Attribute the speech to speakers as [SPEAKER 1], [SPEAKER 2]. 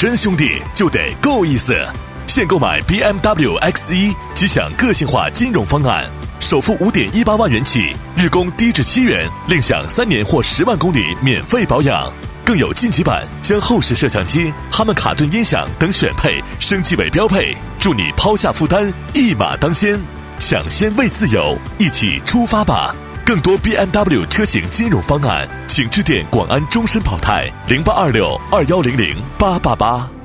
[SPEAKER 1] 真兄弟就得够意思。现购买 BMW X1 即享个性化金融方案，首付5.18万元起，日供低至7元，另享3年或10万公里免费保养。更有晋级版将后视摄像机、哈曼卡顿音响等选配升级为标配，助你抛下负担，一马当先，抢先为自由，一起出发吧！更多 BMW 车型金融方案，请致电广安终身保泰082621008888。